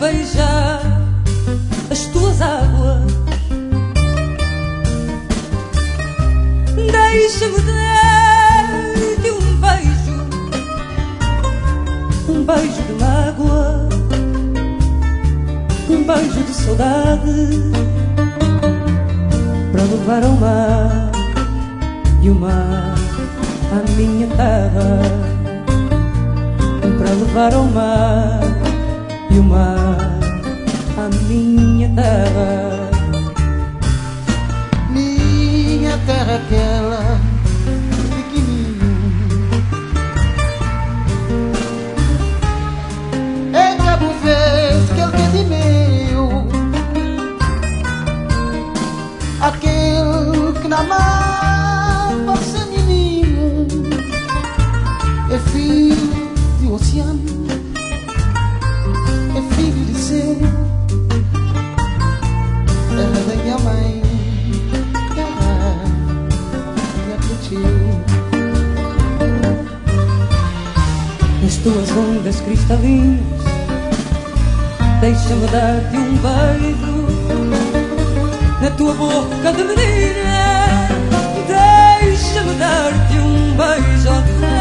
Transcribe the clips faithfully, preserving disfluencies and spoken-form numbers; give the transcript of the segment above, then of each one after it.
beijar as tuas águas, deixa-me dar-te um beijo, um beijo de mágoa, um beijo de saudade, para levar ao mar e o mar à minha terra, para levar ao mar e o mar à minha terra. Minha terra aquela pequenininho em Cabo Verde, que ele de meu, aquele que na mão sem menino é filho de um oceano, é filho de céu, terra da minha mãe, terra minha tio. Nas tuas ondas cristalinas, deixa-me dar-te um beijo, na tua boca de menina, deixa-me dar-te um beijo,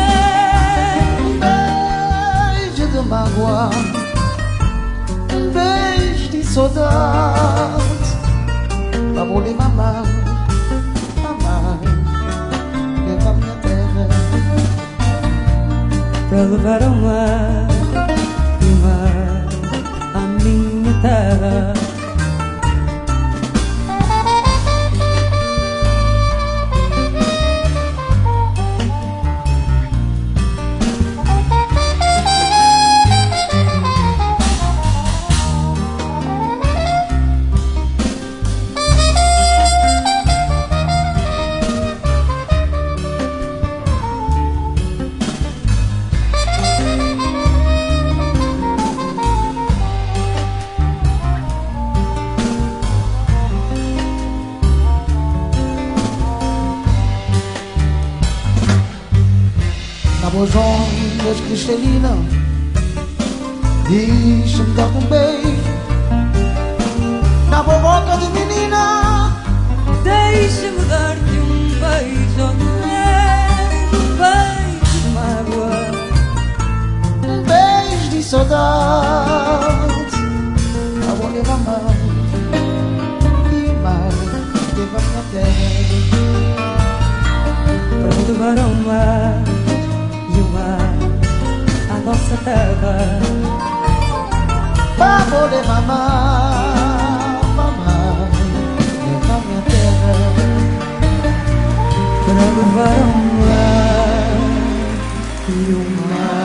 um beijo de mágoa, um beijo de saudade, pra poder mamar, mamar, levar minha terra, para levar ao mar e o mar à minha terra. Nas ondas cristalinas, deixa-me dar um beijo, na boca de menina, deixa-me dar-te um beijo, um beijo de mágoa, um beijo de saudade, pra vou levar mais e mais, levar minha terra, para levar ao mar e o mar à nossa terra, pra poder mamar, mamar, levar minha terra, para levar ao mar e o mar